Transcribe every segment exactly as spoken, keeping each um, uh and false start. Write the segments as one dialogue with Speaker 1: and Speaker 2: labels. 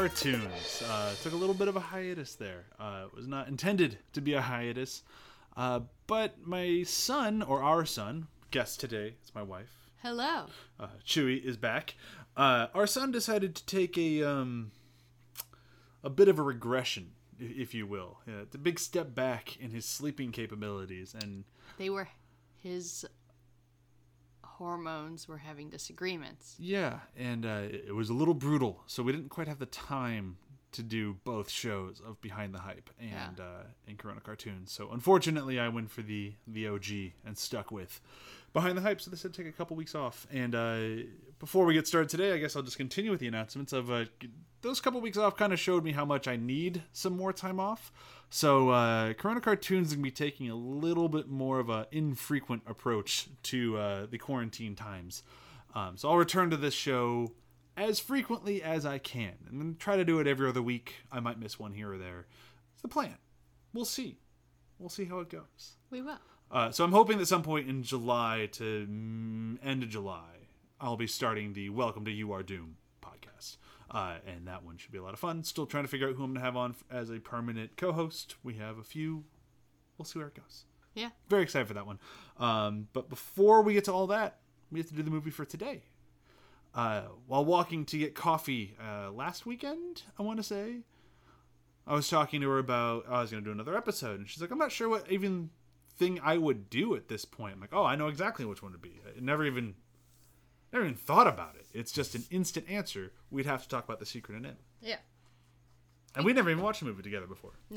Speaker 1: Cartoons. Uh, took a little bit of a hiatus there. Uh, it was not intended to be a hiatus. Uh, but my son, or our son, guest today, it's my wife.
Speaker 2: Hello.
Speaker 1: Uh, Chewy is back. Uh, our son decided to take a um, a bit of a regression, if you will. Yeah, it's a big step back in his sleeping capabilities, and
Speaker 2: They were his hormones were having disagreements.
Speaker 1: yeah, and uh, it was a little brutal, so we didn't quite have the time to do both shows of Behind the Hype and
Speaker 2: Yeah.
Speaker 1: uh, and Corona Cartoons. So unfortunately, I went for the the O G and stuck with Behind the Hype. So they said take a couple weeks off. And uh, before we get started today, I guess I'll just continue with the announcements of uh, those couple weeks off. Kind of showed me how much I need some more time off. So uh, Corona Cartoons is gonna be taking a little bit more of a infrequent approach to uh, the quarantine times. Um, so I'll return to this show as frequently as I can, and then try to do it every other week. I might miss one here or there. It's the plan. We'll see. We'll see how it goes.
Speaker 2: We will.
Speaker 1: Uh, so I'm hoping that some point in July to mm, end of July, I'll be starting the Welcome to You Are Doom podcast. Uh, and that one should be a lot of fun. Still trying to figure out who I'm going to have on as a permanent co-host. We have a few. We'll see where it goes.
Speaker 2: Yeah.
Speaker 1: Very excited for that one. Um, but before we get to all that, we have to do the movie for today. Uh, while walking to get coffee uh, last weekend, I want to say, I was talking to her about, oh, I was going to do another episode. And she's like, I'm not sure what even thing I would do at this point. I'm like, oh, I know exactly which one to be. I never even, never even thought about it. It's just an instant answer. We'd have to talk about The Secret in It.
Speaker 2: Yeah.
Speaker 1: And we never even watched a movie together before.
Speaker 2: No.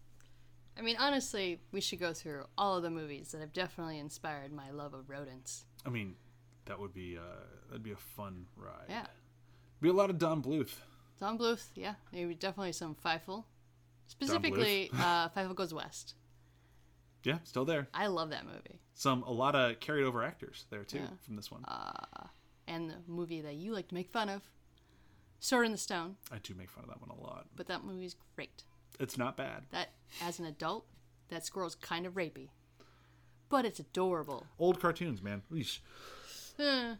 Speaker 2: I mean, honestly, we should go through all of the movies that have definitely inspired my love of rodents.
Speaker 1: I mean, that would be, uh, that'd be a fun ride.
Speaker 2: Yeah.
Speaker 1: Be a lot of Don Bluth.
Speaker 2: Don Bluth, yeah. Maybe definitely some Feifel. Specifically, uh, Feifel Goes West.
Speaker 1: Yeah, still there.
Speaker 2: I love that movie.
Speaker 1: Some, a lot of carried over actors there too
Speaker 2: Yeah.
Speaker 1: from this one.
Speaker 2: Uh, and the movie that you like to make fun of, Sword in the Stone.
Speaker 1: I do make fun of that one a lot.
Speaker 2: But that movie's great.
Speaker 1: It's not bad.
Speaker 2: That, as an adult, that squirrel's kind of rapey. But it's adorable.
Speaker 1: Old cartoons, man. Eesh.
Speaker 2: Eh.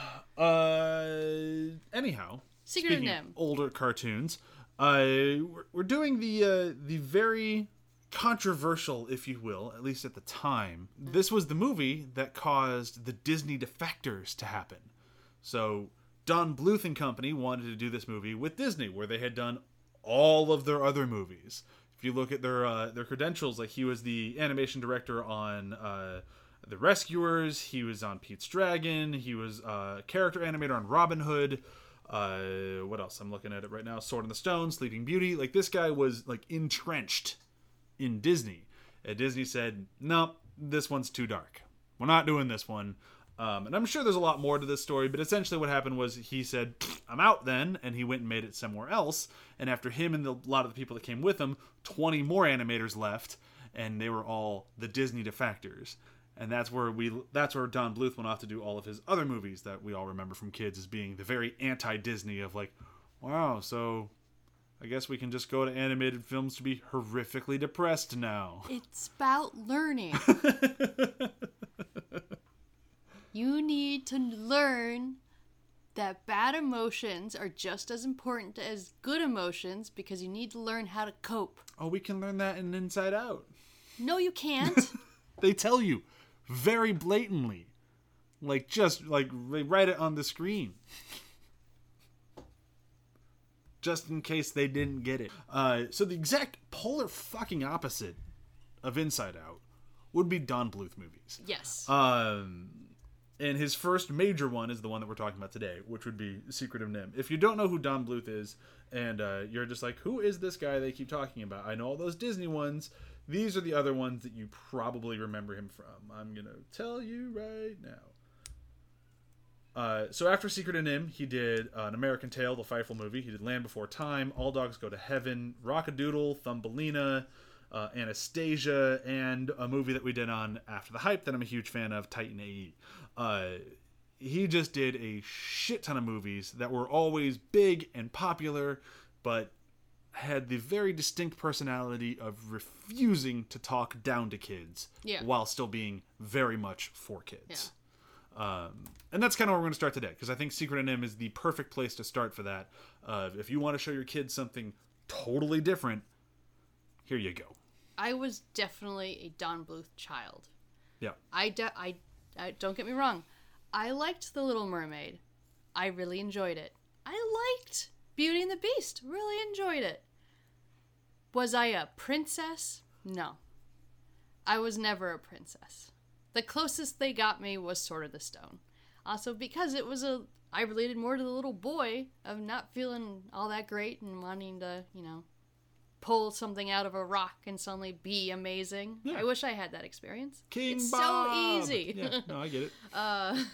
Speaker 1: Uh, anyhow,
Speaker 2: Secret of
Speaker 1: speaking
Speaker 2: Nim.
Speaker 1: older cartoons, uh, we're, we're doing the uh, the very controversial, if you will, at least at the time. This was the movie that caused the Disney defectors to happen. So Don Bluth and company wanted to do this movie with Disney, where they had done all of their other movies. If you look at their uh, their credentials, like he was the animation director on uh, The Rescuers, he was on Pete's Dragon, he was uh, character animator on Robin Hood. Uh, what else? I'm looking at it right now. Sword in the Stone, Sleeping Beauty. Like, this guy was like entrenched in Disney. And Disney said, "Nope, this one's too dark. We're not doing this one." Um, and I'm sure there's a lot more to this story, but essentially what happened was he said, "I'm out then," and he went and made it somewhere else. And after him and the, a lot of the people that came with him, twenty more animators left, and they were all the Disney defectors. And that's where we that's where Don Bluth went off to do all of his other movies that we all remember from kids as being the very anti-Disney of like, wow, so I guess we can just go to animated films to be horrifically depressed now.
Speaker 2: It's about learning. You need to learn that bad emotions are just as important as good emotions because you need to learn how to cope.
Speaker 1: Oh, we can learn that in Inside Out.
Speaker 2: No, you can't.
Speaker 1: They tell you very blatantly. Like, just, like, they write it on the screen. Just in case they didn't get it. Uh, so the exact polar fucking opposite of Inside Out would be Don Bluth movies.
Speaker 2: Yes.
Speaker 1: Um, and his first major one is the one that we're talking about today, which would be Secret of Nim. If you don't know who Don Bluth is, and uh, you're just like, who is this guy they keep talking about? I know all those Disney ones. These are the other ones that you probably remember him from. I'm going to tell you right now. Uh, so after Secret of Nim, he did uh, An American Tail, the Feifel movie. He did Land Before Time, All Dogs Go to Heaven, Rockadoodle, Thumbelina, uh, Anastasia, and a movie that we did on After the Hype that I'm a huge fan of, Titan A E. Uh, he just did a shit ton of movies that were always big and popular, but had the very distinct personality of refusing to talk down to kids
Speaker 2: Yeah.
Speaker 1: while still being very much for kids. Um, and that's kind of where we're going to start today, because I think Secret of Nim is the perfect place to start for that. Uh, if you want to show your kids something totally different, here you go.
Speaker 2: I was definitely a Don Bluth child.
Speaker 1: Yeah.
Speaker 2: I, de- I, I don't get me wrong. I liked The Little Mermaid. I really enjoyed it. I liked Beauty and the Beast. Really enjoyed it. Was I a princess? No. I was never a princess. The closest they got me was Sword of the Stone. Also because it was a... I related more to the little boy of not feeling all that great and wanting to, you know, pull something out of a rock and suddenly be amazing. Yeah. I wish I had that experience.
Speaker 1: King
Speaker 2: it's
Speaker 1: Bob!
Speaker 2: So easy.
Speaker 1: Yeah, no, I get it.
Speaker 2: uh,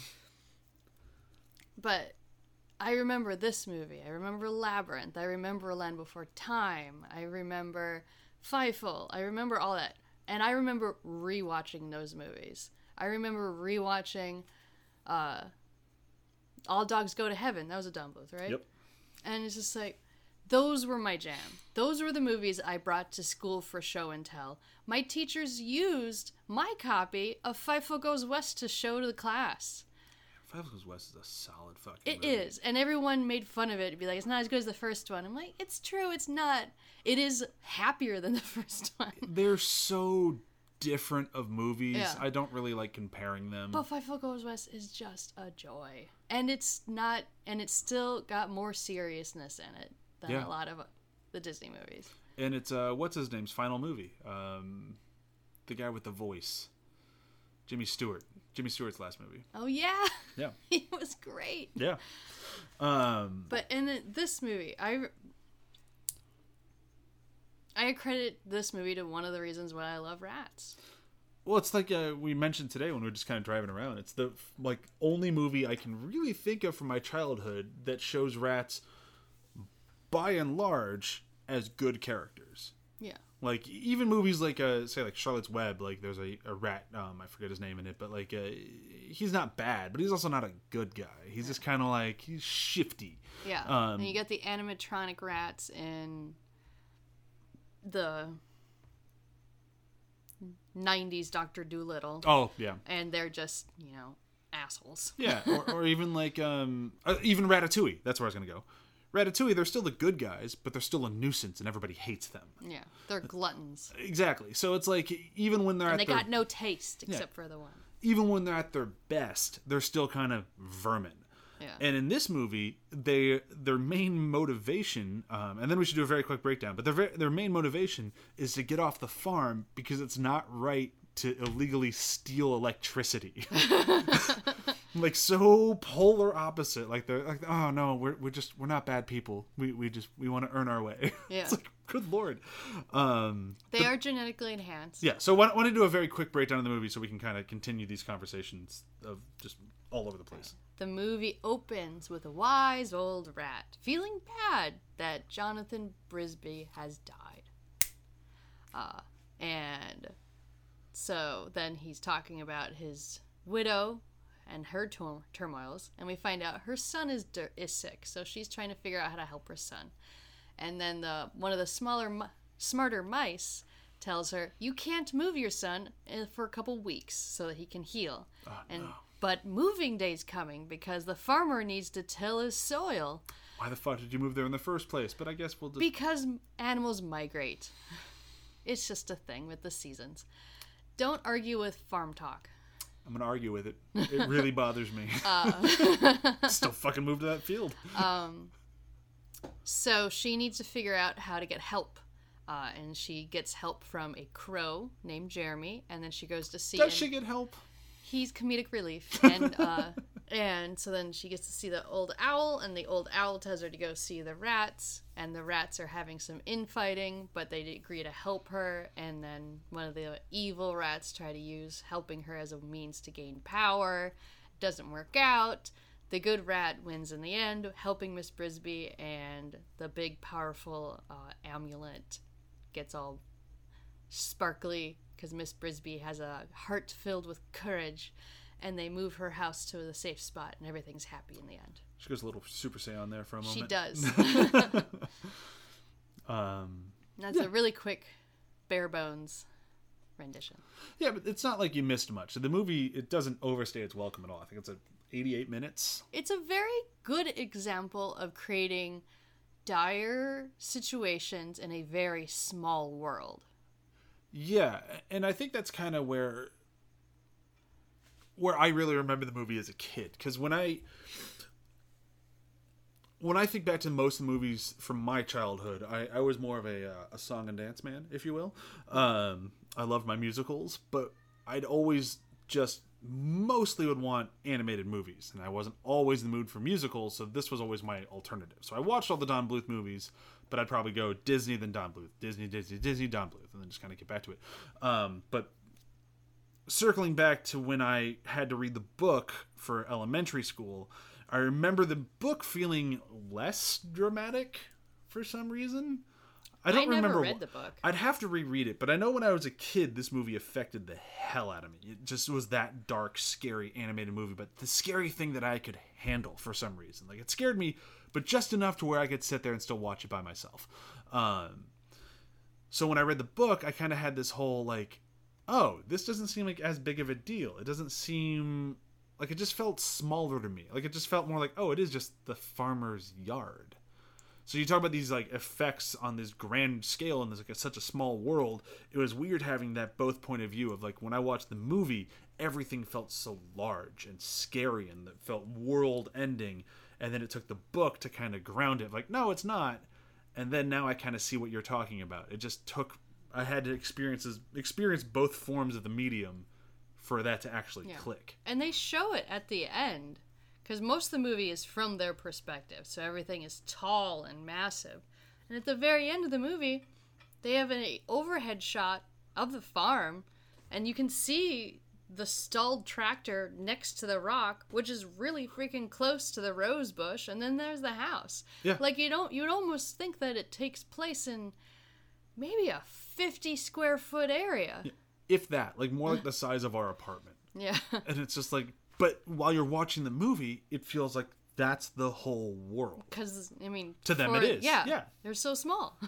Speaker 2: but I remember this movie. I remember Labyrinth. I remember Land Before Time. I remember Fievel. I remember all that. And I remember rewatching those movies. I remember rewatching uh, All Dogs Go to Heaven. That was a Don Bluth, right?
Speaker 1: Yep.
Speaker 2: And it's just like, those were my jam. Those were the movies I brought to school for show and tell. My teachers used my copy of Fievel Goes West to show to the class.
Speaker 1: Fievel Goes West is a solid fucking
Speaker 2: It
Speaker 1: movie.
Speaker 2: is. And everyone made fun of it. It'd be like, it's not as good as the first one. I'm like, it's true, it's not. It is happier than the first one.
Speaker 1: They're so different of movies.
Speaker 2: Yeah.
Speaker 1: I don't really like comparing them.
Speaker 2: But Fievel Goes West is just a joy. And it's not, and it's still got more seriousness in it than
Speaker 1: Yeah.
Speaker 2: a lot of the Disney movies.
Speaker 1: And it's, uh, what's his name's final movie? Um, the guy with the voice. Jimmy Stewart. Jimmy Stewart's last movie.
Speaker 2: Oh, yeah.
Speaker 1: Yeah.
Speaker 2: He was great.
Speaker 1: Yeah. Um,
Speaker 2: But in the, this movie, I, I accredit this movie to one of the reasons why I love Rats.
Speaker 1: well, it's like uh, we mentioned today when we were just kind of driving around. It's the like only movie I can really think of from my childhood that shows rats, by and large, as good characters.
Speaker 2: Yeah.
Speaker 1: Like even movies like uh, say like Charlotte's Web, like there's a, a rat, um, I forget his name in it, but like uh, he's not bad, but he's also not a good guy. He's just kind of like he's shifty.
Speaker 2: Yeah.
Speaker 1: Um,
Speaker 2: and you get the animatronic rats in the nineties Doctor Dolittle.
Speaker 1: Oh yeah,
Speaker 2: And they're just, you know, assholes.
Speaker 1: yeah, or, or even like um, uh, even Ratatouille. That's where I was gonna go. Ratatouille, they're still the good guys, but they're still a nuisance, and everybody hates them.
Speaker 2: Yeah. They're gluttons.
Speaker 1: Exactly. So it's like even when they're
Speaker 2: And
Speaker 1: at
Speaker 2: they
Speaker 1: their,
Speaker 2: got no taste except
Speaker 1: Yeah.
Speaker 2: for the one.
Speaker 1: even when they're at their best, they're still kind of vermin.
Speaker 2: Yeah.
Speaker 1: And in this movie, they their main motivation, um, and then we should do a very quick breakdown. But their ver- their main motivation is to get off the farm because it's not right to illegally steal electricity. Like so polar opposite. Like they're like, oh no, we're we're just we're not bad people. We we just we want to earn our way.
Speaker 2: Yeah.
Speaker 1: It's like, good lord. Um,
Speaker 2: They are genetically enhanced.
Speaker 1: yeah. So I want to do a very quick breakdown of the movie so we can kind of continue these conversations of just all over the place.
Speaker 2: The movie opens with a wise old rat feeling bad that Jonathan Brisby has died. Uh, and so then he's talking about his widow and her tur- turmoils, and we find out her son is dir- is sick, so she's trying to figure out how to help her son. And then the one of the smaller, mi- smarter mice tells her, "You can't move your son uh, for a couple weeks so that he can heal."
Speaker 1: Oh,
Speaker 2: and
Speaker 1: no.
Speaker 2: But moving day's coming because the farmer needs to till his soil
Speaker 1: Why the fuck did you move there in the first place? But I guess we'll just...
Speaker 2: because animals migrate. It's just a thing with the seasons. Don't argue with farm talk.
Speaker 1: I'm going to argue with it. It really bothers me.
Speaker 2: Uh,
Speaker 1: Still fucking move to that field.
Speaker 2: um, so she needs to figure out how to get help. Uh, and she gets help from a crow named Jeremy, and then she goes to see...
Speaker 1: Does
Speaker 2: an-
Speaker 1: she get help?
Speaker 2: He's comedic relief, and uh, and so then she gets to see the old owl, and the old owl tells her to go see the rats, and the rats are having some infighting, but they agree to help her, and then one of the evil rats try to use helping her as a means to gain power. Doesn't work out. The good rat wins in the end, helping Miss Brisby, and the big powerful uh, amulet gets all sparkly because Miss Brisby has a heart filled with courage, and they move her house to the safe spot, and everything's happy in the end.
Speaker 1: She goes a little Super Saiyan there for a moment.
Speaker 2: She does.
Speaker 1: um,
Speaker 2: That's
Speaker 1: Yeah.
Speaker 2: a really quick, bare bones rendition.
Speaker 1: Yeah, but it's not like you missed much. The movie, it doesn't overstay its welcome at all. I think it's a eighty-eight minutes.
Speaker 2: It's a very good example of creating dire situations in a very small world.
Speaker 1: Yeah, and I think that's kind of where where I really remember the movie as a kid, because when I when I think back to most of the movies from my childhood, I, I was more of a, uh, a song and dance man, if you will. Um, I loved my musicals, but I'd always just mostly would want animated movies, and I wasn't always in the mood for musicals, so this was always my alternative. So I watched all the Don Bluth movies, but I'd probably go Disney, then Don Bluth, Disney, Disney, Disney, Don Bluth, and then just kind of get back to it. Um, but circling back to when I had to read the book for elementary school, I remember the book feeling less dramatic for some reason. I don't
Speaker 2: I never
Speaker 1: remember.
Speaker 2: read the book.
Speaker 1: I'd have to reread it, but I know when I was a kid, this movie affected the hell out of me. It just was that dark, scary animated movie, but the scary thing that I could handle for some reason. Like, it scared me, but just enough to where I could sit there and still watch it by myself. Um, so when I read the book, I kind of had this whole, like, oh, this doesn't seem like as big of a deal. It doesn't seem... Like, it just felt smaller to me. Like, it just felt more like, oh, it is just the farmer's yard. So you talk about these, like, effects on this grand scale and there's, like, a, such a small world. It was weird having that both point of view of, like, when I watched the movie, everything felt so large and scary and it felt world-ending. And then it took the book to kind of ground it. Like, no, it's not. And then now I kind of see what you're talking about. It just took... I had to experience, experience both forms of the medium for that to actually yeah. click.
Speaker 2: And they show it at the end, because most of the movie is from their perspective, so everything is tall and massive. And at the very end of the movie, they have an overhead shot of the farm, and you can see the stalled tractor next to the rock, which is really freaking close to the rose bush, and then there's the house.
Speaker 1: Yeah.
Speaker 2: Like, you don't, you'd almost think that it takes place in maybe a fifty square foot area.
Speaker 1: Yeah. If that, like more like the size of our apartment.
Speaker 2: Yeah.
Speaker 1: And it's just like, but while you're watching the movie, it feels like that's the whole world.
Speaker 2: Because, I mean...
Speaker 1: To them
Speaker 2: for,
Speaker 1: it is.
Speaker 2: Yeah,
Speaker 1: yeah.
Speaker 2: They're so small.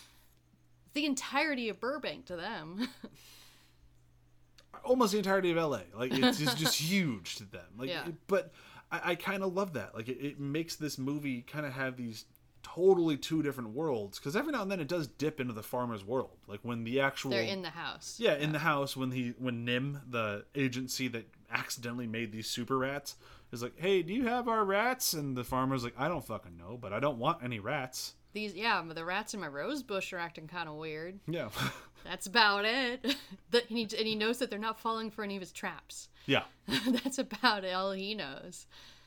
Speaker 2: The entirety of Burbank to them.
Speaker 1: Almost the entirety of L A. Like, it's, it's just huge to them. Like,
Speaker 2: yeah.
Speaker 1: it, but I, I kind of love that. Like, it, it makes this movie kind of have these totally two different worlds, because every now and then it does dip into the farmer's world, like when the actual
Speaker 2: they're in the house
Speaker 1: yeah, yeah in the house when he when Nim, the agency that accidentally made these super rats, is like, hey, do you have our rats? And the farmer's like, I don't fucking know, but I don't want any rats.
Speaker 2: These yeah but the rats in my rose bush are acting kind of weird.
Speaker 1: Yeah.
Speaker 2: That's about it. That he, and he knows that they're not falling for any of his traps.
Speaker 1: Yeah.
Speaker 2: That's about it, all he knows.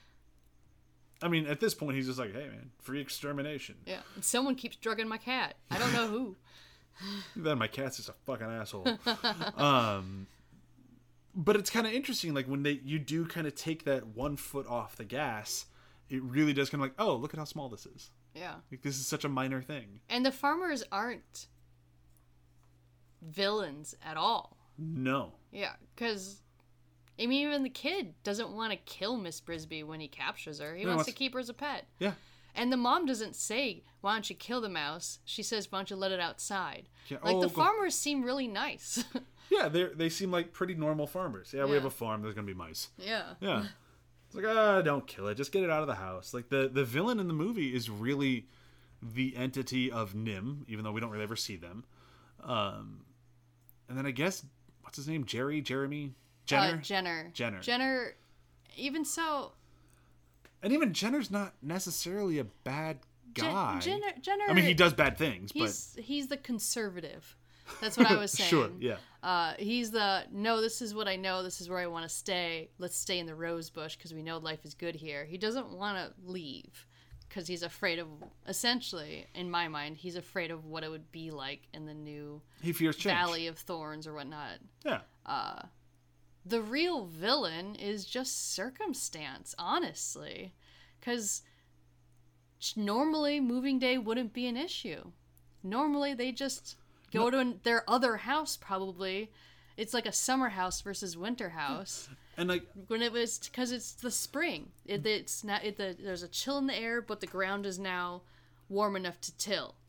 Speaker 1: I mean, at this point, he's just like, hey, man, free extermination.
Speaker 2: Yeah. And someone keeps drugging my cat. I don't know who.
Speaker 1: Then my cat's just a fucking asshole. um, but it's kind of interesting, like, when they you do kind of take that one foot off the gas, it really does kind of like, oh, look at how small this is.
Speaker 2: Yeah.
Speaker 1: Like, this is such a minor thing.
Speaker 2: And the farmers aren't villains at all.
Speaker 1: No.
Speaker 2: Yeah, because... I mean, even the kid doesn't want to kill Miss Brisby when he captures her. He
Speaker 1: no,
Speaker 2: wants to keep her as a pet.
Speaker 1: Yeah.
Speaker 2: And the mom doesn't say, why don't you kill the mouse? She says, why don't you let it outside?
Speaker 1: Yeah.
Speaker 2: Like,
Speaker 1: oh,
Speaker 2: the
Speaker 1: go-
Speaker 2: farmers seem really nice.
Speaker 1: Yeah, they they seem like pretty normal farmers. Yeah, we
Speaker 2: Yeah.
Speaker 1: have a farm. There's going to be mice.
Speaker 2: Yeah.
Speaker 1: Yeah. It's like, ah, don't kill it. Just get it out of the house. Like, the, the villain in the movie is really the entity of Nim, even though we don't really ever see them. Um, and then I guess, what's his name? Jerry? Jeremy? Jenner?
Speaker 2: Uh, Jenner.
Speaker 1: Jenner.
Speaker 2: Jenner, even so...
Speaker 1: And even Jenner's not necessarily a bad guy.
Speaker 2: Jen, Jenner, Jenner...
Speaker 1: I mean, he does bad things,
Speaker 2: he's,
Speaker 1: but...
Speaker 2: He's the conservative. That's what I was saying.
Speaker 1: Sure, yeah.
Speaker 2: Uh, he's the, no, this is what I know, this is where I want to stay. Let's stay in the rose bush because we know life is good here. He doesn't want to leave because he's afraid of, essentially, in my mind, he's afraid of what it would be like in the new...
Speaker 1: He fears change.
Speaker 2: Valley of Thorns or whatnot.
Speaker 1: Yeah.
Speaker 2: Uh... The real villain is just circumstance, honestly. Because normally moving day wouldn't be an issue. Normally they just go no. to an, their other house, probably. It's like a summer house versus winter house.
Speaker 1: And like
Speaker 2: when it was, because it's the spring. It, it's not. It, the, there's a chill in the air, but the ground is now warm enough to till.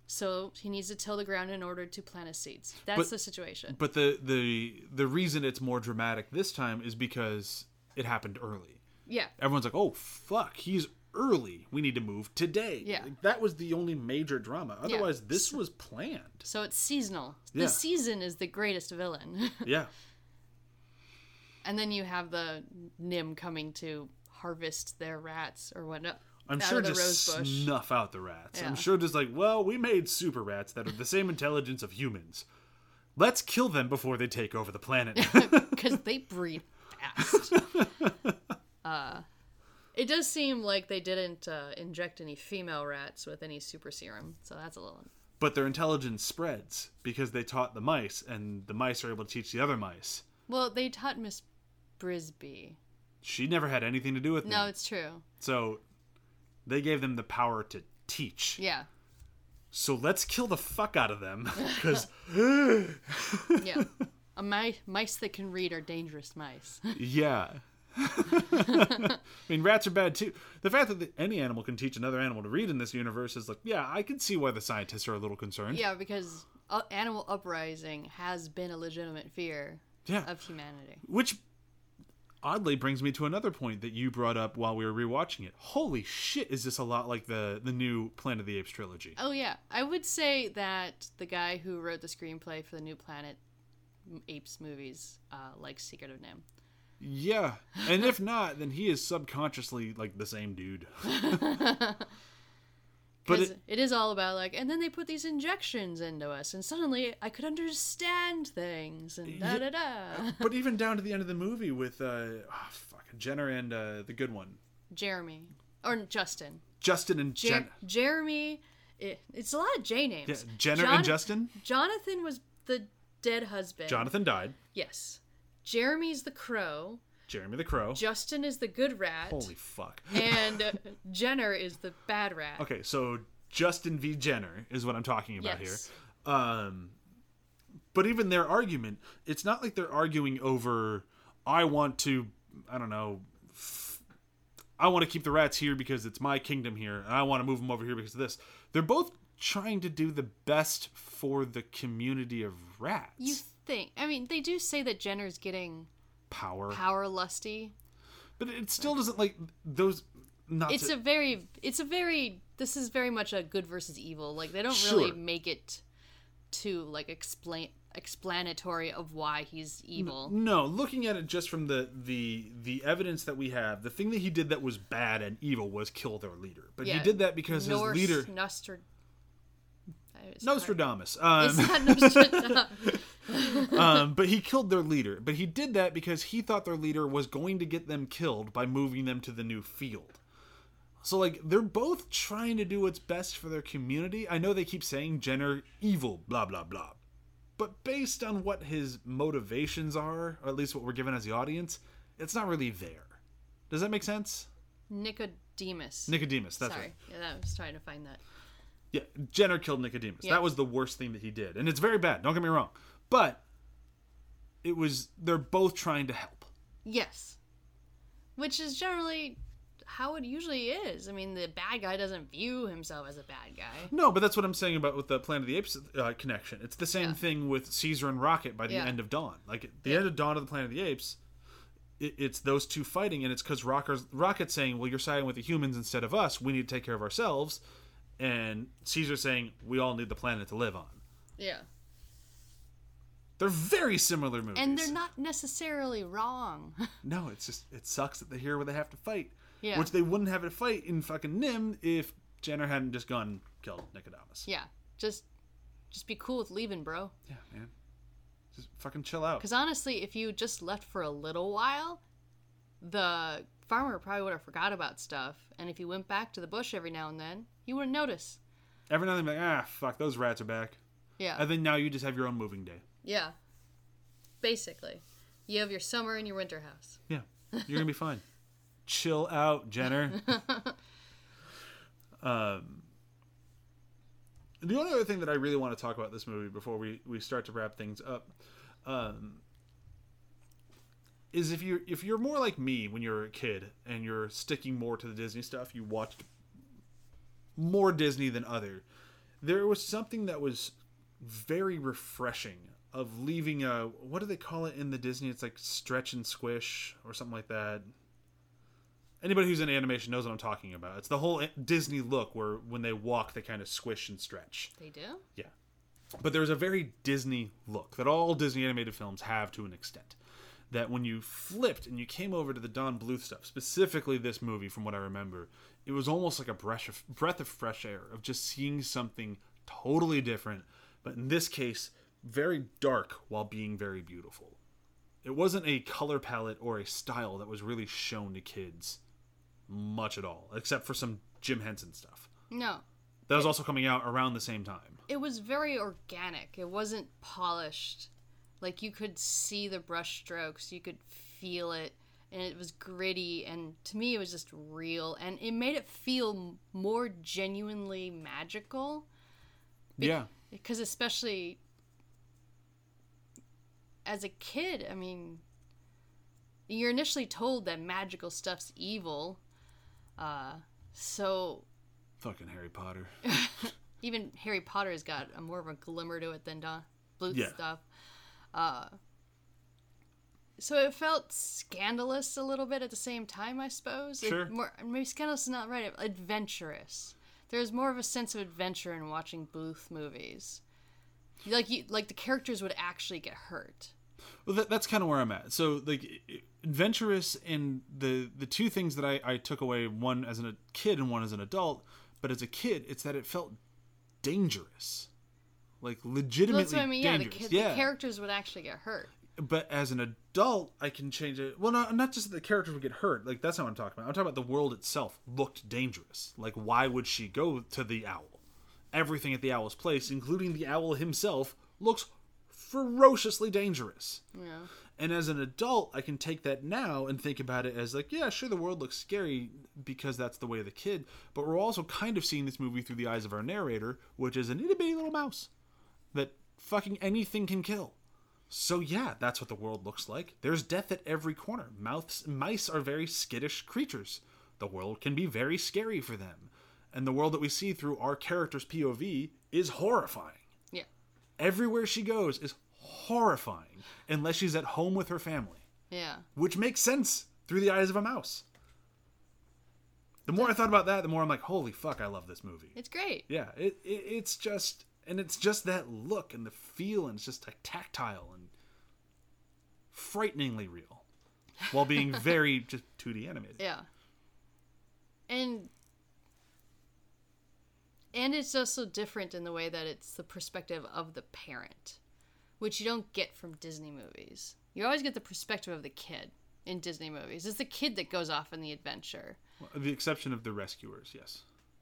Speaker 2: So he needs to till the ground in order to plant his seeds. That's
Speaker 1: But-
Speaker 2: the situation.
Speaker 1: But the, the the reason it's more dramatic this time is because it happened early.
Speaker 2: Yeah.
Speaker 1: Everyone's like, oh, fuck, he's early. We need to move today.
Speaker 2: Yeah.
Speaker 1: Like, that was the only major drama. Otherwise, this was planned.
Speaker 2: So it's seasonal.
Speaker 1: Yeah.
Speaker 2: The season is the greatest villain.
Speaker 1: Yeah.
Speaker 2: And then you have the Nim coming to harvest their rats or whatnot.
Speaker 1: I'm
Speaker 2: out
Speaker 1: sure
Speaker 2: of the
Speaker 1: just
Speaker 2: rose bush.
Speaker 1: snuff out the rats.
Speaker 2: Yeah.
Speaker 1: I'm sure just like, well, we made super rats that are the same intelligence of humans. Let's kill them before they take over the planet.
Speaker 2: Because they breed fast. uh, it does seem like they didn't uh, inject any female rats with any super serum, so that's a little.
Speaker 1: But their intelligence spreads because they taught the mice, and the mice are able to teach the other mice.
Speaker 2: Well, they taught Miss Brisby.
Speaker 1: She never had anything to do with them.
Speaker 2: No, it's true.
Speaker 1: So they gave them the power to teach.
Speaker 2: Yeah.
Speaker 1: So let's kill the fuck out of them. Because,
Speaker 2: Yeah. A mi- mice that can read are dangerous mice.
Speaker 1: yeah. I mean, rats are bad too. The fact that the, any animal can teach another animal to read in this universe is like, yeah, I can see why the scientists are a little concerned.
Speaker 2: Yeah, because uh, animal uprising has been a legitimate fear
Speaker 1: Yeah.
Speaker 2: of humanity.
Speaker 1: Which oddly brings me to another point that you brought up while we were rewatching it. Holy shit, is this a lot like the, the new Planet of the Apes trilogy?
Speaker 2: Oh, yeah. I would say that the guy who wrote the screenplay for the new Planet Apes movies uh, likes Secret of Nim.
Speaker 1: Yeah. And if not, then he is subconsciously like the same dude. But
Speaker 2: Because
Speaker 1: it,
Speaker 2: it is all about, like, and then they put these injections into us, and suddenly I could understand things, and da da da.
Speaker 1: but even down to the end of the movie with uh oh, fuck, Jenner and uh, the good one.
Speaker 2: Jeremy. Or Justin.
Speaker 1: Justin and
Speaker 2: Jer-
Speaker 1: Jen-
Speaker 2: Jeremy. It, it's a lot of J names.
Speaker 1: yeah, Jenner
Speaker 2: Jon-
Speaker 1: and Justin.
Speaker 2: Jonathan was the dead husband.
Speaker 1: Jonathan died.
Speaker 2: Yes. Jeremy's the crow.
Speaker 1: Jeremy the Crow.
Speaker 2: Justin is the good rat.
Speaker 1: Holy fuck.
Speaker 2: And uh, Jenner is the bad rat.
Speaker 1: Okay, so Justin v. Jenner is what I'm talking about
Speaker 2: Yes.
Speaker 1: here. Um, but even their argument, it's not like they're arguing over, I want to, I don't know, f- I want to keep the rats here because it's my kingdom here, and I want to move them over here because of this. They're both trying to do the best for the community of rats.
Speaker 2: You think. I mean, they do say that Jenner's getting
Speaker 1: Power.
Speaker 2: power lusty.
Speaker 1: But it still doesn't, like, those... Not
Speaker 2: It's
Speaker 1: to,
Speaker 2: a very, it's a very, this is very much a good versus evil. Like, they don't
Speaker 1: Sure.
Speaker 2: really make it too, like, explain, explanatory of why he's evil.
Speaker 1: No, looking at it just from the, the the evidence that we have, the thing that he did that was bad and evil was kill their leader. But
Speaker 2: Yeah.
Speaker 1: he did that because
Speaker 2: Norse,
Speaker 1: his leader...
Speaker 2: Nostra... It's
Speaker 1: Nostradamus.
Speaker 2: hard.
Speaker 1: Um,
Speaker 2: It's not Nostradamus.
Speaker 1: um, but he killed their leader. But he did that because he thought their leader was going to get them killed by moving them to the new field. So, like, they're both trying to do what's best for their community. I know they keep saying Jenner evil, blah, blah, blah. But based on what his motivations are, or at least what we're given as the audience, it's not really there. Does that make sense?
Speaker 2: Nicodemus.
Speaker 1: Nicodemus, that's
Speaker 2: Sorry.
Speaker 1: right.
Speaker 2: Yeah, I was trying to find that.
Speaker 1: Yeah, Jenner killed Nicodemus.
Speaker 2: Yeah.
Speaker 1: That was the worst thing that he did. And it's very bad, don't get me wrong. But it was, they're both trying to help.
Speaker 2: Yes. Which is generally how it usually is. I mean, the bad guy doesn't view himself as a bad guy.
Speaker 1: No, but that's what I'm saying about with the Planet of the Apes uh, connection. It's the same
Speaker 2: Yeah.
Speaker 1: thing with Caesar and Rocket by the
Speaker 2: Yeah.
Speaker 1: end of Dawn. Like, at the
Speaker 2: Yeah.
Speaker 1: end of Dawn of the Planet of the Apes, it, it's those two fighting, and it's because Rocket's saying, well, you're siding with the humans instead of us. We need to take care of ourselves. And Caesar's saying, we all need the planet to live on.
Speaker 2: Yeah.
Speaker 1: They're very similar movies.
Speaker 2: And they're not necessarily wrong.
Speaker 1: No, it's just, it sucks that they're here where they have to fight.
Speaker 2: Yeah.
Speaker 1: Which they wouldn't have to fight in fucking Nim if Jenner hadn't just gone and killed Nicodemus.
Speaker 2: Yeah. Just just be cool with leaving, bro.
Speaker 1: Yeah, man. Just fucking chill out.
Speaker 2: Because honestly, if you just left for a little while, the farmer probably would have forgot about stuff. And if you went back to the bush every now and then, you wouldn't notice.
Speaker 1: Every now and then, like, ah, fuck, those rats are back.
Speaker 2: Yeah.
Speaker 1: And then now you just have your own moving day.
Speaker 2: Yeah. Basically. You have your summer and your winter house.
Speaker 1: Yeah, you're gonna be fine. Chill out, Jenner. um, the only other thing that I really want to talk about this movie before we, we start to wrap things up um, is if you're if you're more like me when you're a kid and you're sticking more to the Disney stuff, you watched more Disney than other. there was something that was very refreshing of leaving a, what do they call it in the Disney? It's like stretch and squish or something like that. Anybody who's in animation knows what I'm talking about. It's the whole Disney look where when they walk, they kind of squish and stretch.
Speaker 2: They do?
Speaker 1: Yeah. But there's a very Disney look that all Disney animated films have to an extent. That when you flipped and you came over to the Don Bluth stuff, specifically this movie from what I remember, it was almost like a breath of, breath of fresh air of just seeing something totally different, but in this case, very dark while being very beautiful. It wasn't a color palette or a style that was really shown to kids much at all, except for some Jim Henson stuff.
Speaker 2: No.
Speaker 1: That was also coming out around the same time.
Speaker 2: It was very organic. It wasn't polished. Like, you could see the brush strokes, you could feel it, and it was gritty, and to me it was just real, and it made it feel more genuinely magical. Be-
Speaker 1: yeah.
Speaker 2: Because especially as a kid, I mean, you're initially told that magical stuff's evil, uh, so...
Speaker 1: Fucking Harry Potter.
Speaker 2: Even Harry Potter's got a more of a glimmer to it than Don Bluth
Speaker 1: yeah.
Speaker 2: stuff. Uh, so it felt scandalous a little bit at the same time, I suppose.
Speaker 1: Sure.
Speaker 2: It, more, maybe scandalous is not right. Adventurous. There's more of a sense of adventure in watching Bluth movies. Like you, like the characters would actually get hurt.
Speaker 1: Well, that, that's kind of where I'm at. So, like, adventurous and the the two things that I, I took away, one as a kid and one as an adult, but as a kid, it's that it felt dangerous. Like, legitimately
Speaker 2: That's what I mean. Yeah, the,
Speaker 1: dangerous.
Speaker 2: the
Speaker 1: Yeah.
Speaker 2: characters would actually get hurt.
Speaker 1: But as an adult, I can change it. Well, not, not just that the characters would get hurt. Like, that's not what I'm talking about. I'm talking about the world itself looked dangerous. Like, why would she go to the owl? Everything at the owl's place, including the owl himself, looks ferociously dangerous.
Speaker 2: Yeah.
Speaker 1: And as an adult, I can take that now and think about it as like, yeah, sure, the world looks scary because that's the way of the kid. But we're also kind of seeing this movie through the eyes of our narrator, which is an itty bitty little mouse that fucking anything can kill. So yeah, that's what the world looks like. There's death at every corner. Mouths, mice are very skittish creatures. The world can be very scary for them. And the world that we see through our character's P O V is horrifying.
Speaker 2: Yeah.
Speaker 1: Everywhere she goes is horrifying unless she's at home with her family.
Speaker 2: Yeah.
Speaker 1: Which makes sense through the eyes of a mouse. The more I thought about that, the more I'm like, holy fuck, I love this movie.
Speaker 2: It's great.
Speaker 1: Yeah, it, it it's just... And it's just that look and the feel, and it's just like tactile and frighteningly real, while being very just two D animated.
Speaker 2: Yeah. And and it's also different in the way that it's the perspective of the parent, which you don't get from Disney movies. You always get the perspective of the kid in Disney movies. It's the kid that goes off on the adventure.
Speaker 1: Well, the exception of the rescuers, yes.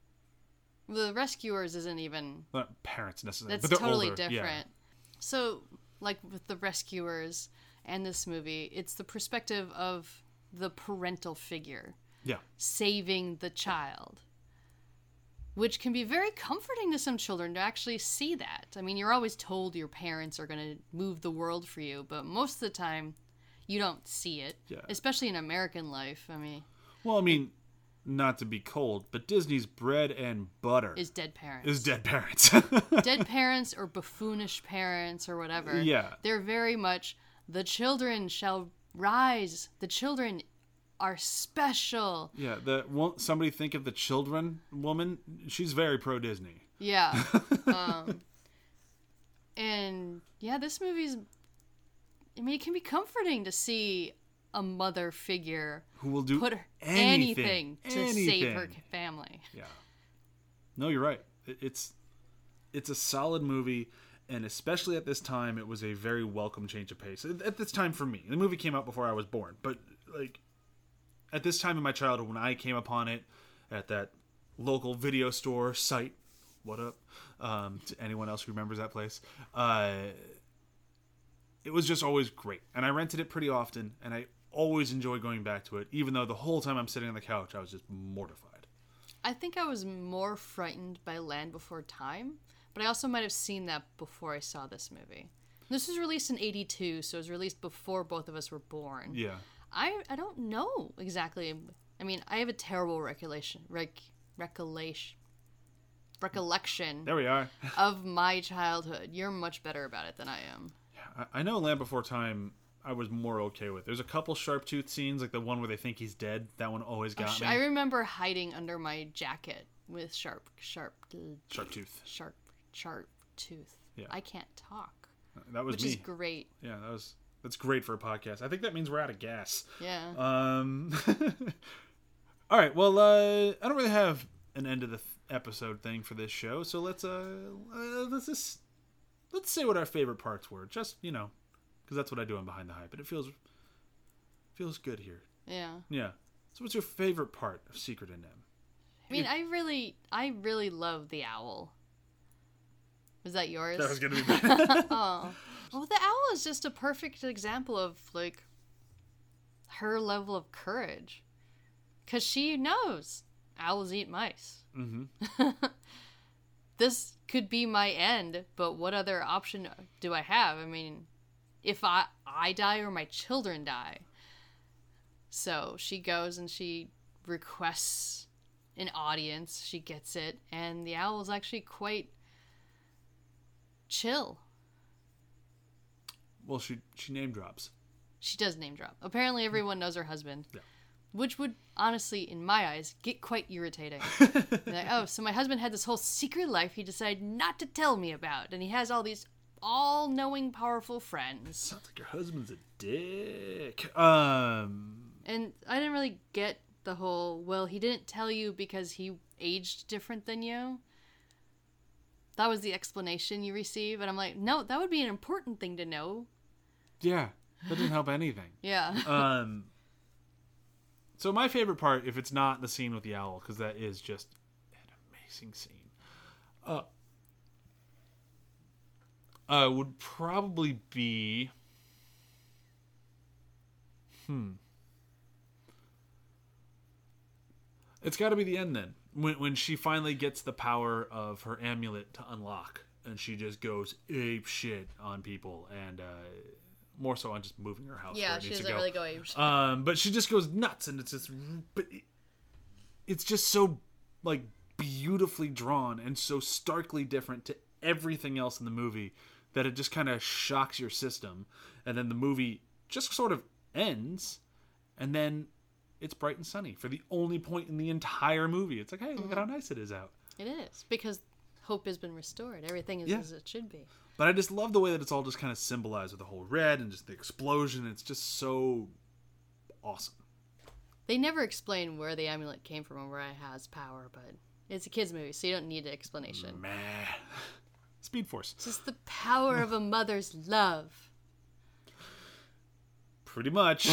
Speaker 2: The rescuers isn't even...
Speaker 1: Not parents necessarily,
Speaker 2: That's
Speaker 1: but they're
Speaker 2: totally
Speaker 1: older.
Speaker 2: different.
Speaker 1: Yeah.
Speaker 2: So, like with the rescuers and this movie, it's the perspective of the parental figure.
Speaker 1: Yeah.
Speaker 2: Saving the child. Which can be very comforting to some children to actually see that. I mean, you're always told your parents are going to move the world for you, but most of the time, you don't see it.
Speaker 1: Yeah.
Speaker 2: Especially in American life. I mean...
Speaker 1: Well, I mean... Not to be cold, but Disney's bread and butter
Speaker 2: is dead parents.
Speaker 1: Is dead parents.
Speaker 2: Dead parents or buffoonish parents or whatever.
Speaker 1: Yeah.
Speaker 2: They're very much, the children shall rise. The children are special.
Speaker 1: Yeah, the won't somebody think of the children woman? She's very pro Disney.
Speaker 2: Yeah. um, and yeah, this movie's, I mean, it can be comforting to see a mother figure
Speaker 1: who will do
Speaker 2: put
Speaker 1: anything,
Speaker 2: anything to
Speaker 1: anything.
Speaker 2: save her family.
Speaker 1: Yeah. No, you're right. It's it's a solid movie, and especially at this time, it was a very welcome change of pace. At this time for me, the movie came out before I was born, but like at this time in my childhood, when I came upon it at that local video store site, what up? Um, to anyone else who remembers that place, uh, it was just always great, and I rented it pretty often, and I always enjoy going back to it, even though the whole time I'm sitting on the couch, I was just mortified.
Speaker 2: I think I was more frightened by Land Before Time, but I also might have seen that before I saw this movie. This was released in eighty-two, so it was released before both of us were born.
Speaker 1: Yeah.
Speaker 2: I I don't know exactly. I mean, I have a terrible recollection. Rec, recollection. recollection
Speaker 1: There we are.
Speaker 2: of my childhood. You're much better about it than I am.
Speaker 1: I, I know Land Before Time I was more okay with. There's a couple sharp tooth scenes, like the one where they think he's dead. That one always got me.
Speaker 2: I remember hiding under my jacket with sharp, sharp,
Speaker 1: Sharp tooth.
Speaker 2: Sharp, sharp tooth.
Speaker 1: Yeah.
Speaker 2: I can't talk.
Speaker 1: That was
Speaker 2: which
Speaker 1: me.
Speaker 2: is great.
Speaker 1: Yeah, that was that's great for a podcast. I think that means we're out of gas.
Speaker 2: Yeah.
Speaker 1: Um. All right. Well, uh, I don't really have an end of the th- episode thing for this show, so let's uh, uh let's just let's say what our favorite parts were. Just you know, because that's what I do on Behind the Hype, and it feels feels good here.
Speaker 2: Yeah.
Speaker 1: Yeah. So, what's your favorite part of Secret in Nim?
Speaker 2: I mean, I really, I really love the owl. Was that yours?
Speaker 1: That was gonna be bad.
Speaker 2: Oh, well, the owl is just a perfect example of like her level of courage, because she knows owls eat mice.
Speaker 1: Mm-hmm.
Speaker 2: This could be my end, but what other option do I have? I mean, if I I die or my children die. So she goes and she requests an audience. She gets it, and the owl is actually quite chill.
Speaker 1: Well, she she name drops.
Speaker 2: She does name drop. Apparently everyone knows her husband.
Speaker 1: Yeah.
Speaker 2: Which would, honestly, in my eyes, get quite irritating. Like, oh, so my husband had this whole secret life he decided not to tell me about. And he has all these all-knowing, powerful friends.
Speaker 1: Sounds like your husband's a dick. Um...
Speaker 2: And I didn't really get the whole, well, he didn't tell you because he aged different than you. That was the explanation you receive. And I'm like, no, that would be an important thing to know.
Speaker 1: Yeah, that didn't help anything.
Speaker 2: Yeah.
Speaker 1: um. So my favorite part, if it's not the scene with the owl, because that is just an amazing scene, uh, uh, would probably be, hmm. It's got to be the end then. When when she finally gets the power of her amulet to unlock, and she just goes ape shit on people, and uh, more so on just moving her house.
Speaker 2: Yeah, she doesn't
Speaker 1: go.
Speaker 2: really go ape shit.
Speaker 1: Um, but she just goes nuts, and it's just, but it, it's just so like beautifully drawn and so starkly different to everything else in the movie that it just kind of shocks your system, and then the movie just sort of ends, and then it's bright and sunny for the only point in the entire movie. It's like, hey, look mm-hmm. at how nice it is out.
Speaker 2: It is, because hope has been restored. Everything is
Speaker 1: yeah.
Speaker 2: as it should be.
Speaker 1: But I just love the way that it's all just kind of symbolized with the whole red and just the explosion. It's just so awesome.
Speaker 2: They never explain where the amulet came from or where it has power, but it's a kid's movie, so you don't need an explanation.
Speaker 1: Meh. Speed Force.
Speaker 2: It's just the power of a mother's love.
Speaker 1: Pretty much.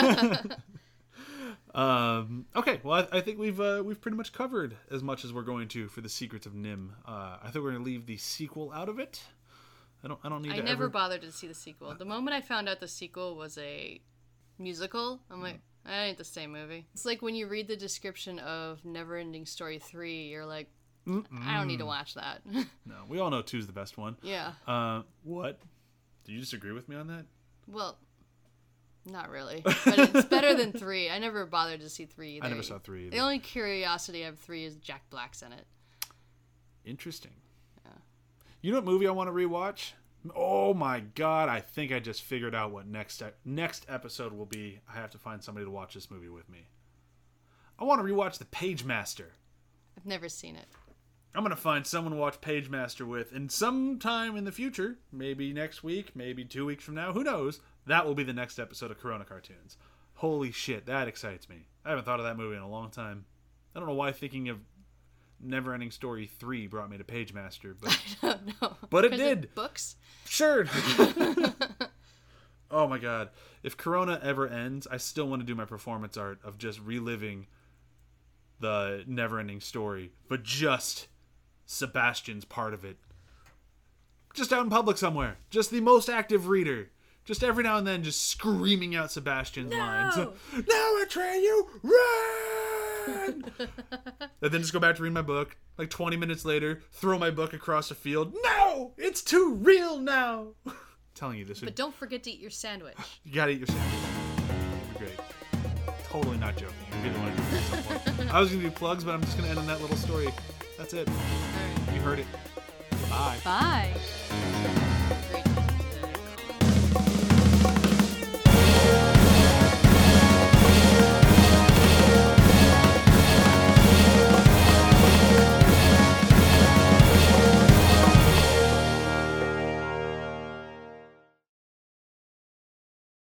Speaker 1: Um, okay, well, I, I think we've uh, we've pretty much covered as much as we're going to for the Secrets of Nim. Uh, I think we're going to leave the sequel out of it. I don't I don't need.
Speaker 2: I
Speaker 1: to
Speaker 2: never
Speaker 1: ever...
Speaker 2: bothered to see the sequel. The moment I found out the sequel was a musical, I'm like, that ain't the same movie. It's like when you read the description of Neverending Story three, you're like, Mm-mm. I don't need to watch that.
Speaker 1: No, we all know two's the best one.
Speaker 2: Yeah.
Speaker 1: Uh, what? Do you disagree with me on that?
Speaker 2: Well, not really, but it's better than three. I never bothered to see three either.
Speaker 1: I never saw three either.
Speaker 2: The only curiosity I have three is Jack Black's in it.
Speaker 1: Interesting.
Speaker 2: Yeah.
Speaker 1: You know what movie I want to rewatch? Oh my god, I think I just figured out what next e- next episode will be. I have to find somebody to watch this movie with me. I want to rewatch The Pagemaster.
Speaker 2: I've never seen it.
Speaker 1: I'm going to find someone to watch Pagemaster with, and sometime in the future, maybe next week, maybe two weeks from now, who knows, that will be the next episode of Corona Cartoons. Holy shit, that excites me. I haven't thought of that movie in a long time. I don't know why thinking of Neverending Story three brought me to Pagemaster, but
Speaker 2: I don't know.
Speaker 1: But it did.
Speaker 2: Books?
Speaker 1: Sure. Oh my god. If Corona ever ends, I still want to do my performance art of just reliving the Neverending Story, but just Sebastian's part of it. Just out in public somewhere. Just the most active reader. Just every now and then just screaming out Sebastian's
Speaker 2: no!
Speaker 1: lines. No, Atreyu, run! And then just go back to read my book. Like twenty minutes later, throw my book across a field. No! It's too real now! I'm telling you this.
Speaker 2: But
Speaker 1: would...
Speaker 2: don't forget to eat your sandwich.
Speaker 1: You gotta eat your sandwich. Great. Totally not joking. I really want to do that at some point. I was gonna do plugs, but I'm just gonna end on that little story. That's it.
Speaker 2: All right.
Speaker 1: You heard it. Bye.
Speaker 2: Bye.